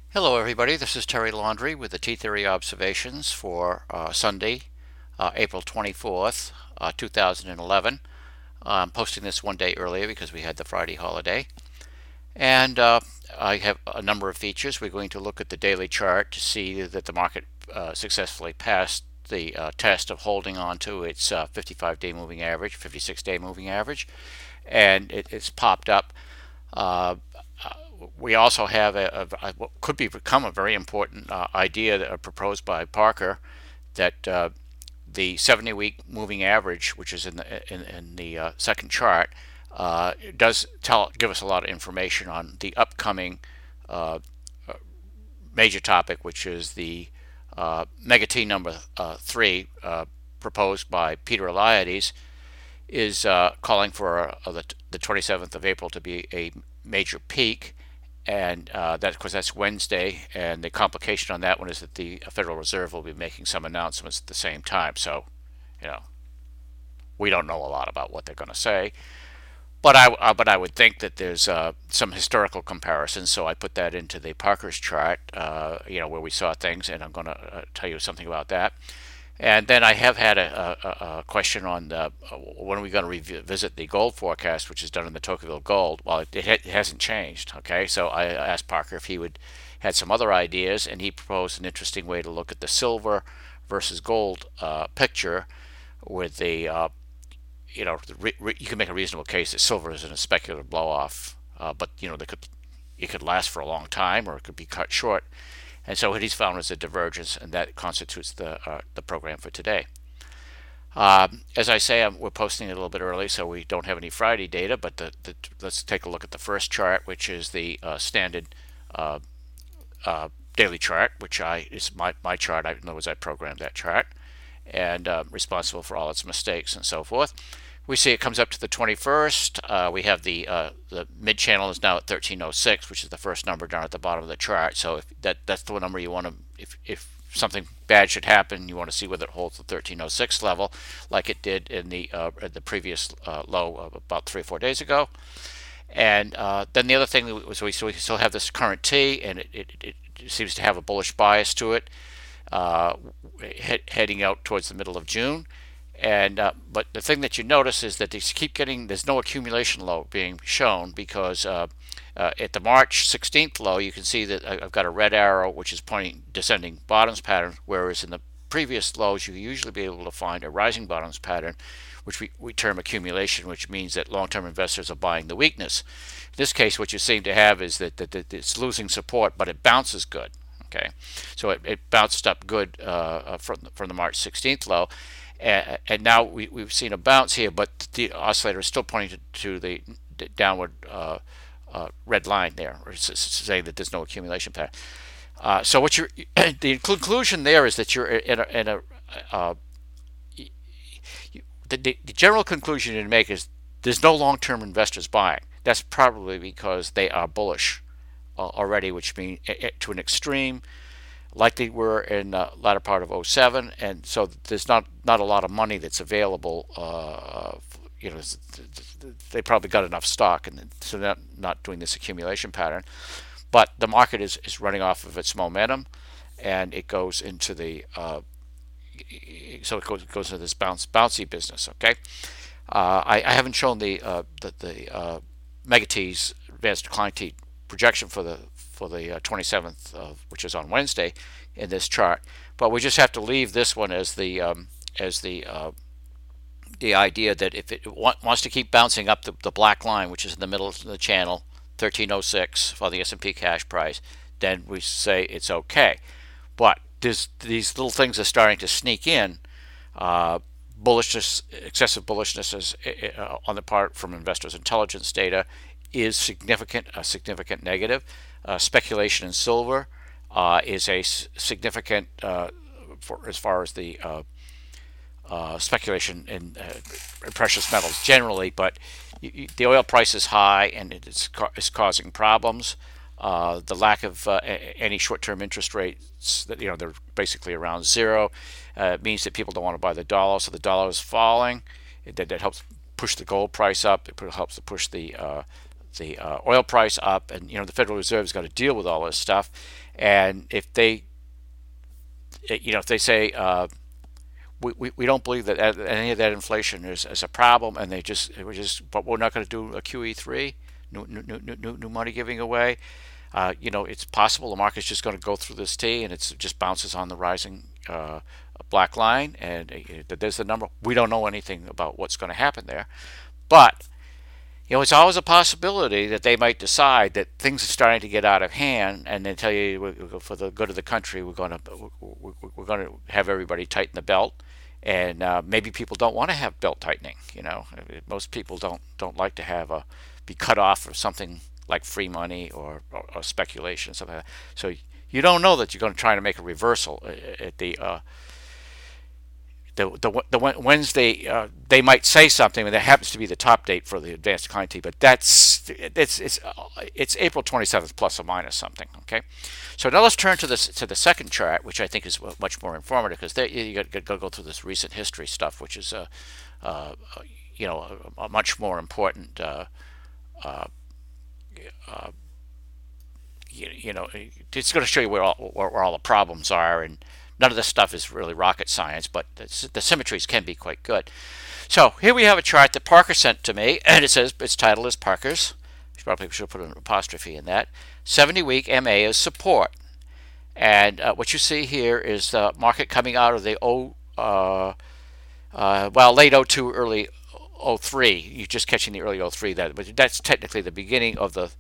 Hello, everybody. This is Terry Laundrie with the T Theory Observations for Sunday, April 24th, 2011. I'm posting this one day earlier because we had the Friday holiday. And I have a number of features. We're going to look at the daily chart to see that the market successfully passed the test of holding on to its 55-day moving average, 56-day moving average, and it's popped up. Uh, we also have what could become a very important idea that, proposed by Parker, that the 70-week moving average, which is in the second chart, does give us a lot of information on the upcoming uh, major topic, which is the mega T number 3, proposed by Peter Eliades, is calling for the 27th of April to be a major peak, and that, of course, that's Wednesday. And the complication on that one is that the Federal Reserve will be making some announcements at the same time. So, you know, we don't know a lot about what they're going to say. But I would think that there's some historical comparisons, so I put that into the Parker's chart, where we saw things, and I'm going to tell you something about that. And then I have had a question on when are we going to revisit the gold forecast, which is done in the Tocqueville Gold. Well, it hasn't changed. Okay, so I asked Parker if he would had some other ideas, and he proposed an interesting way to look at the silver versus gold picture, with the you can make a reasonable case that silver is in a speculative blow off, but it could last for a long time, or it could be cut short. And so what he's found is a divergence, and that constitutes the program for today. As I say, we're posting it a little bit early, so we don't have any Friday data. But let's take a look at the first chart, which is the standard uh, daily chart, which is my chart. In other words, I programmed that chart, and responsible for all its mistakes and so forth. We see it comes up to the 21st. We have the mid channel is now at 1306, which is the first number down at the bottom of the chart. So if that's the number you want to, if something bad should happen, you want to see whether it holds the 1306 level, like it did in the previous low of about 3 or 4 days ago. And then the other thing was we still have this current T, and it seems to have a bullish bias to it, uh, heading out towards the middle of June. And but the thing that you notice is that there's no accumulation low being shown, because at the March 16th low, you can see that I've got a red arrow which is pointing descending bottoms pattern, whereas in the previous lows you usually be able to find a rising bottoms pattern, which we term accumulation, which means that long-term investors are buying the weakness. In this case, what you seem to have is that it's losing support, but it bounces good. Okay, so it bounced up good from the March 16th low, and now we've seen a bounce here, but the oscillator is still pointing to the downward red line there, or saying that there's no accumulation pattern. So what you're the conclusion there is that you're in a the general conclusion you make is there's no long-term investors buying. That's probably because they are bullish already, which means to an extreme, like they were in the latter part of '07, and so there's not a lot of money that's available. They probably got enough stock, and so they're not doing this accumulation pattern. But the market is running off of its momentum, and it goes into the so it goes into this bouncy business. Okay, I haven't shown the mega T's advanced decline T projection for the 27th, which is on Wednesday, in this chart, but we just have to leave this one as the idea that if it wants to keep bouncing up the black line, which is in the middle of the channel, 1306 for the S&P cash price, then we say it's okay. But these little things are starting to sneak in. Bullishness, excessive bullishness on the part from investors' intelligence data is a significant negative. Speculation in silver is a significant, as far as the speculation in precious metals generally, but the oil price is high, and it's causing problems. The lack of any short-term interest rates, that they're basically around zero, means that people don't want to buy the dollar, so the dollar is falling. That helps push the gold price up. It helps to push the oil price up, and the Federal Reserve's got to deal with all this stuff. And if they say we don't believe that any of that inflation is a problem, and but we're not going to do a QE3, new money giving away. It's possible the market's just going to go through this T, and it just bounces on the rising black line, and there's the number. We don't know anything about what's going to happen there, but it's always a possibility that they might decide that things are starting to get out of hand, and then tell you, for the good of the country, we're going to have everybody tighten the belt, and maybe people don't want to have belt tightening. Most people don't like to be cut off of something like free money or speculation, something like that. So you don't know that you're going to try to make a reversal at the Wednesday. They might say something, and that happens to be the top date for the advanced decline T, but it's April 27th plus or minus something. Okay, so now let's turn to the second chart, which I think is much more informative, because you got to go through this recent history stuff, which is a much more important. It's going to show you where all the problems are, and none of this stuff is really rocket science, but the symmetries can be quite good. So here we have a chart that Parker sent to me, and it says its title is Parker's. Probably should put an apostrophe in that. 70-week MA is support, and what you see here is the market coming out of the late 02, early 03. You're just catching the early 03. But that's technically the beginning of the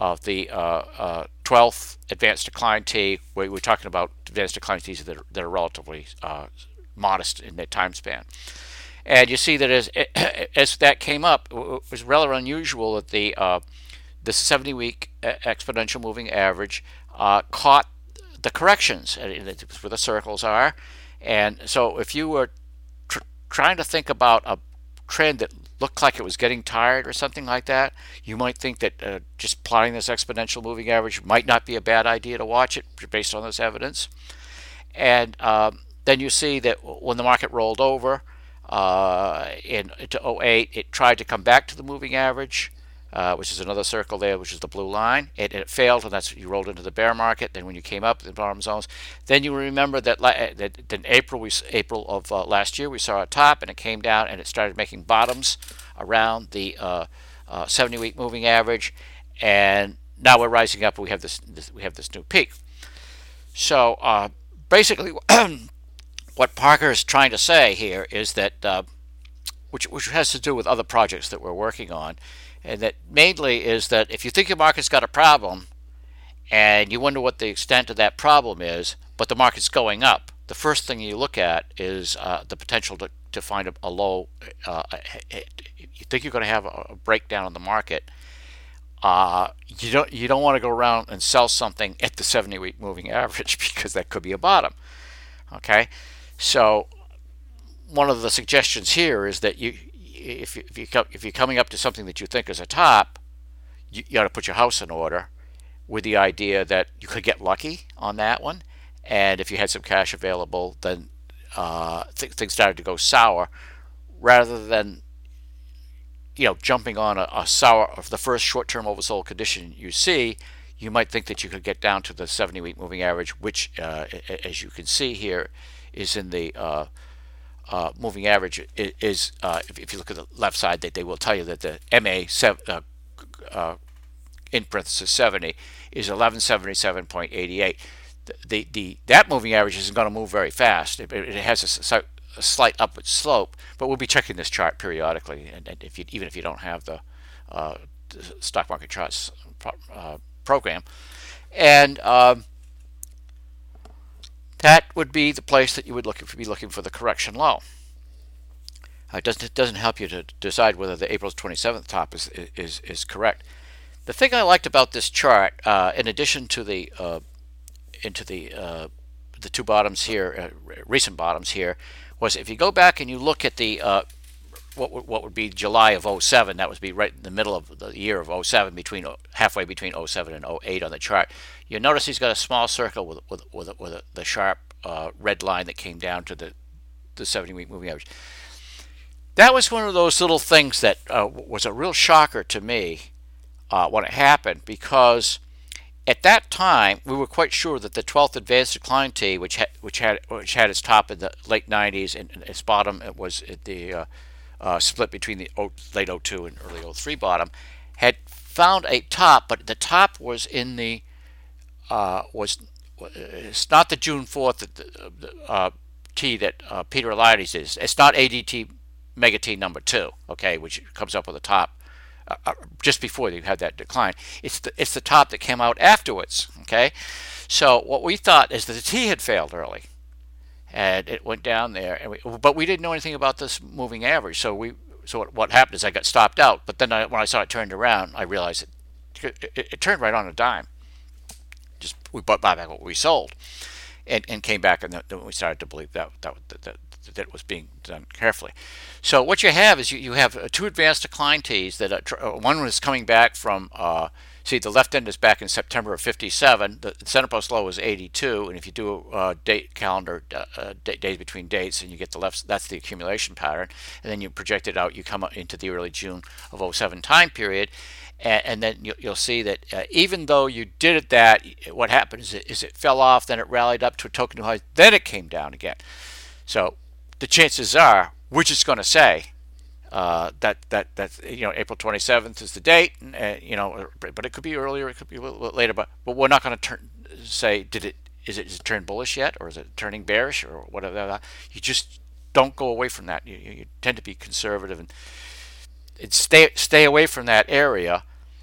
12th advanced decline T, where we're talking about advanced decline T's that are relatively modest in their time span. And you see that as that came up, it was rather unusual that the 70-week exponential moving average caught the corrections, where the circles are. And so if you were trying to think about a trend that looked like it was getting tired or something like that, you might think that just plotting this exponential moving average might not be a bad idea to watch it based on this evidence. And then you see that when the market rolled over into 08, it tried to come back to the moving average, which is another circle there, which is the blue line. It failed, and that's you rolled into the bear market. Then when you came up in the bottom zones, then you remember that in April of last year we saw a top, and it came down, and it started making bottoms around the 70-week moving average, and now we're rising up, and we have this new peak. So basically, what Parker is trying to say here is that, which has to do with other projects that we're working on, and that mainly is that if you think your market's got a problem and you wonder what the extent of that problem is, but the market's going up, the first thing you look at is the potential to find a low. You think you're going to have a breakdown in the market. You don't want to go around and sell something at the 70-week moving average, because that could be a bottom. Okay, so one of the suggestions here is that if you're coming up to something that you think is a top, you got to put your house in order, with the idea that you could get lucky on that one, and if you had some cash available, then things started to go sour, rather than jumping on a sour of the first short-term oversold condition you see. You might think that you could get down to the 70-week moving average, which, as you can see here, is in the moving average. Is if you look at the left side, they will tell you that the MA in parenthesis 70 is 1177.88. That moving average isn't going to move very fast. It has a slight upward slope, but we'll be checking this chart periodically, and even if you don't have the stock market charts program, and that would be the place that you would be looking for the correction low. It doesn't help you to decide whether the April 27th top is correct. The thing I liked about this chart, in addition to the two bottoms here, recent bottoms here, was if you go back and you look at the what would be July of 07, that would be right in the middle of the year of 07, halfway between 07 and 08 on the chart. You notice he's got a small circle with the sharp red line that came down to the 70-week moving average. That was one of those little things that was a real shocker to me, when it happened, because at that time we were quite sure that the 12th advanced decline T, which had its top in the late 90s and its bottom it was at the split between the late '02 and early '03 bottom, had found a top, but the top was in the was it's not the June 4th T that Peter Eliades is. It's not ADT mega T number 2, okay, which comes up with a top just before you had that decline. It's the top that came out afterwards, okay. So what we thought is that the T had failed early, and it went down there, but we didn't know anything about this moving average. So what happened is I got stopped out, but then when I saw it turned around, I realized it turned right on a dime. Just we bought back what we sold, and came back, and then we started to believe that it was being done carefully. So what you have is you have two advanced decline T's that one was coming back from. See, the left end is back in September of '57. The center post low was '82, and if you do a date calendar, days between dates, and you get the left, that's the accumulation pattern, and then you project it out. You come up into the early June of '07 time period, and then you'll see that even though you did it, that what happened is it fell off, then it rallied up to a token new high, then it came down again. So the chances are we're just going to say that April 27th is the date, but it could be earlier, it could be a little later, but we're not going to say is it turned bullish yet, or is it turning bearish, or whatever. You just don't go away from that. You tend to be conservative and stay away from that area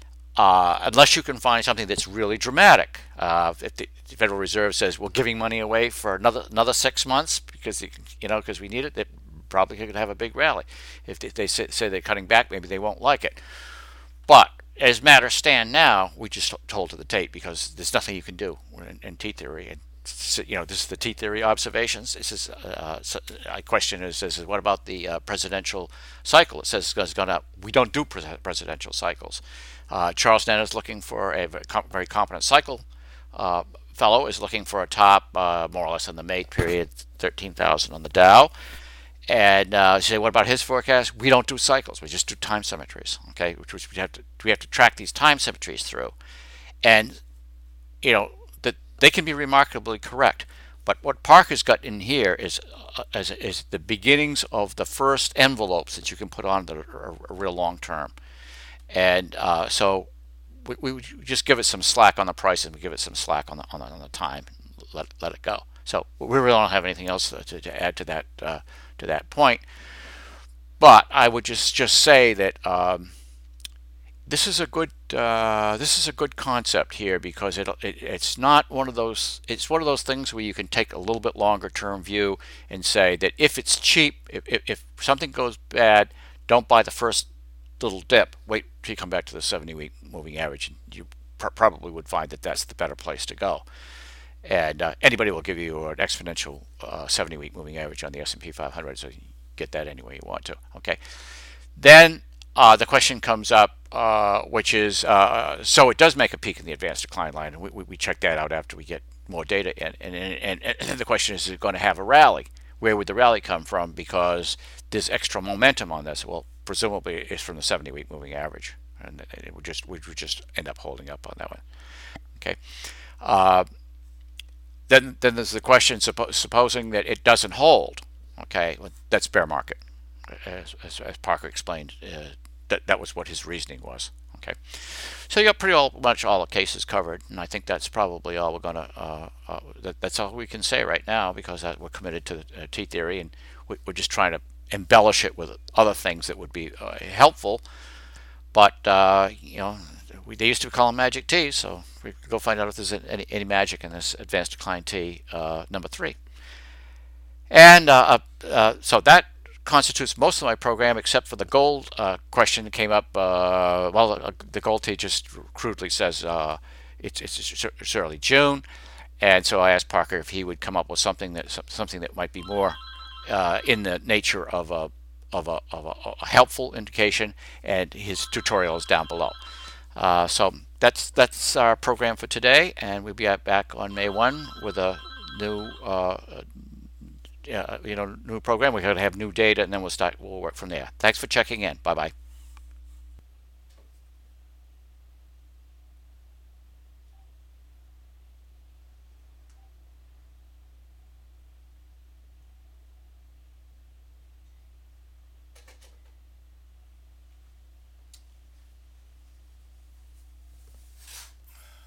unless you can find something that's really dramatic. If the Federal Reserve says we're giving money away for another 6 months because we need it, they probably could have a big rally. If they say they're cutting back, maybe they won't like it. But as matters stand now, we just hold to the tape because there's nothing you can do in T theory. And this is the T theory observations. This is my question is what about the presidential cycle? It says it's gone up. We don't do presidential cycles. Charles Nenner is looking for a very competent cycle. Fellow is looking for a top more or less in the May period, 13,000 on the Dow. And say, what about his forecast? We don't do cycles. We just do time symmetries. Okay, which we have to track these time symmetries through, and that they can be remarkably correct. But what Parker's got in here is the beginnings of the first envelopes that you can put on that are real long term, and so we just give it some slack on the price, and we give it some slack on the time. Let it go. So we really don't have anything else to add to that point. But I would just say that this is a good concept here, because it's not one of those. It's one of those things where you can take a little bit longer term view and say that if it's cheap, if something goes bad, don't buy the first little dip. Wait till you come back to the 70-week moving average, and you probably would find that that's the better place to go. And anybody will give you an exponential 70-week moving average on the S&P 500, so you get that any way you want to. Okay. Then the question comes up, which is, so it does make a peak in the advanced decline line, and we check that out after we get more data. And the question is it going to have a rally? Where would the rally come from? Because there's extra momentum on this. Well, presumably it's from the 70-week moving average, and we would just end up holding up on that one. Okay. Then there's the question, supposing that it doesn't hold. Okay, that's bear market, as Parker explained. That was what his reasoning was. Okay, so you got pretty much all the cases covered, and I think that's probably all we're gonna. That's all we can say right now, because we're committed to the T theory, and we're just trying to embellish it with other things that would be helpful. But they used to call them magic T's, so we could go find out if there's any magic in this advanced decline T number 3. And so that constitutes most of my program, except for the gold question that came up. The gold T just crudely says it's early June, and so I asked Parker if he would come up with something that might be more in the nature of a helpful indication, and his tutorial is down below. So that's our program for today, and we'll be back on May 1 with a new new program. We're going to have new data, and then we'll work from there. Thanks for checking in. Bye bye.